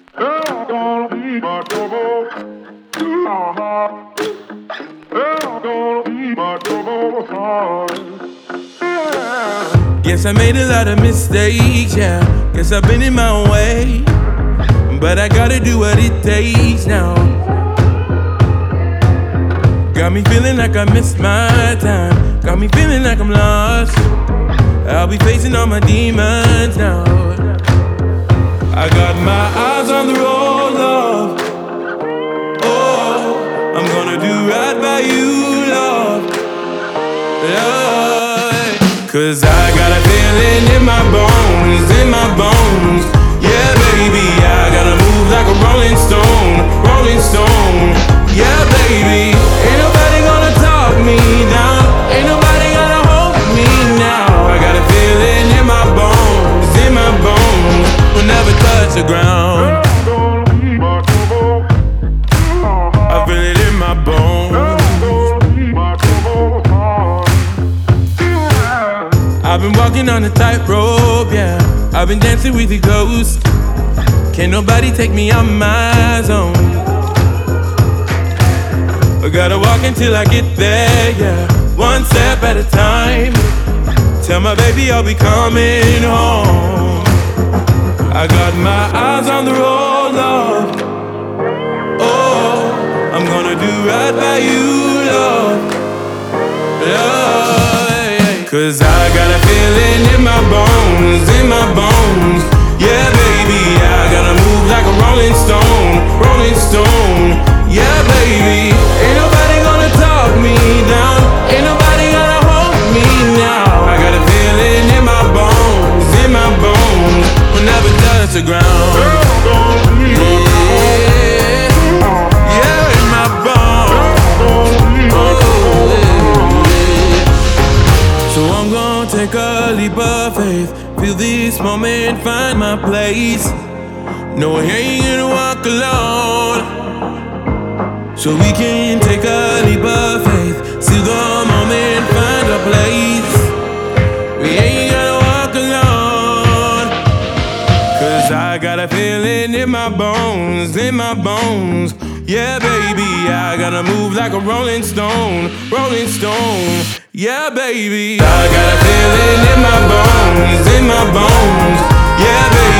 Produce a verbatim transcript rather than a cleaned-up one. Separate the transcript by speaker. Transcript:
Speaker 1: You're gonna be my double. Uh-huh. You're gonna be my double heart. Yeah.
Speaker 2: Guess I made a lot of mistakes, yeah. Guess I've been in my own way, but I gotta do what it takes now. Got me feeling like I missed my time. Got me feeling like I'm lost. I'll be facing all my demons now. I got my eyes on the road, love. Oh, I'm gonna do right by you, love. Love. Cause I got a feeling in my bones, in my bones. Yeah, baby, I gotta move like a rolling stone, rolling stone. Yeah, baby, ain't nobody gonna talk me down. Ain't nobody gonna hold me now. I got a feeling in my bones, in my bones. We'll never touch the ground. I feel it in my bones. I've been walking on a tightrope, yeah. I've been dancing with the ghosts. Can't nobody take me out my zone. I gotta walk until I get there, yeah. One step at a time. Tell my baby I'll be coming home. I got my eyes on the road, love. Oh, I'm gonna do right by you, love. Love, yeah. Cause I got a feeling in my bones, in my bones. Yeah, baby, I gotta move like a rolling stone, rolling stone. Yeah, baby, ain't nobody gonna talk me down. Ain't nobody gonna hold me now. I got a feeling in my bones, in my bones. We'll never touch the ground. Yeah, yeah, in my bones. Oh, yeah. So I'm gonna take a leap of faith. Feel this moment, find my place. No, I ain't gonna walk alone. So we can take a leap of faith. See the moment, find a place. We ain't gonna walk alone. Cause I got a feeling in my bones, in my bones. Yeah, baby, I gotta move like a rolling stone, rolling stone. Yeah, baby, I got a feeling in my bones, in my bones. Yeah, baby,